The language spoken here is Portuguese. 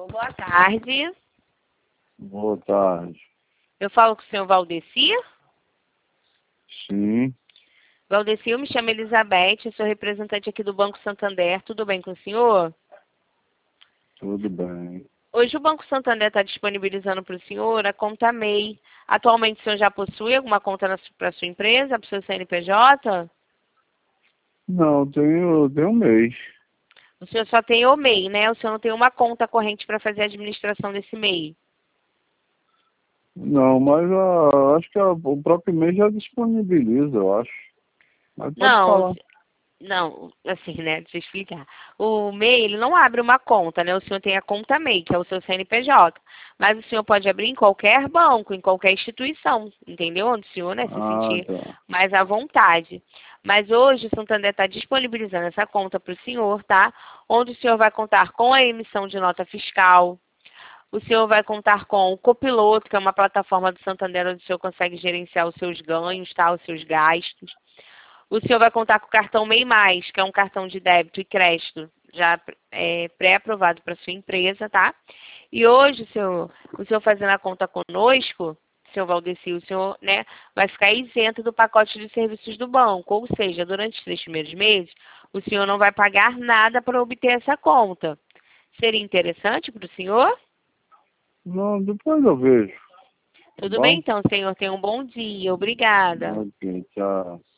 Alô, boa tarde. Boa tarde. Eu falo com o senhor Valdeci. Sim, Valdeci, eu me chamo Elizabeth, eu sou representante aqui do Banco Santander. Tudo bem com o senhor? tudo bem. Hoje o Banco Santander está disponibilizando para o senhor a conta MEI. Atualmente o senhor já possui alguma conta para sua empresa, para o seu CNPJ? Não, tenho um mês. O senhor só tem o MEI, né? O senhor não tem uma conta corrente para fazer a administração desse MEI. Não, mas acho que o próprio mês já disponibiliza, eu acho. Mas pode Não, falar. não, assim, né? Deixa eu explicar. O MEI, ele não abre uma conta, né? O senhor tem a conta MEI, que é o seu CNPJ. Mas o senhor pode abrir em qualquer banco, em qualquer instituição, entendeu? Onde o senhor, né, se Ah, sentir tá. mais à vontade. Mas hoje o Santander está disponibilizando essa conta para o senhor, tá? Onde o senhor vai contar com a emissão de nota fiscal. O senhor vai contar com o Copiloto, que é uma plataforma do Santander onde o senhor consegue gerenciar os seus ganhos, tá? Os seus gastos. O senhor vai contar com o cartão MEI+, que é um cartão de débito e crédito já pré-aprovado para sua empresa, tá? E hoje, o senhor fazendo a conta conosco, senhor Valdeci, o senhor, né, vai ficar isento do pacote de serviços do banco. Ou seja, durante os 3 primeiros meses, o senhor não vai pagar nada para obter essa conta. Seria interessante para o senhor? Não, depois eu vejo. Tá Tudo bem, bom? então, senhor. Tenha um bom dia. Obrigada. Ok, tchau.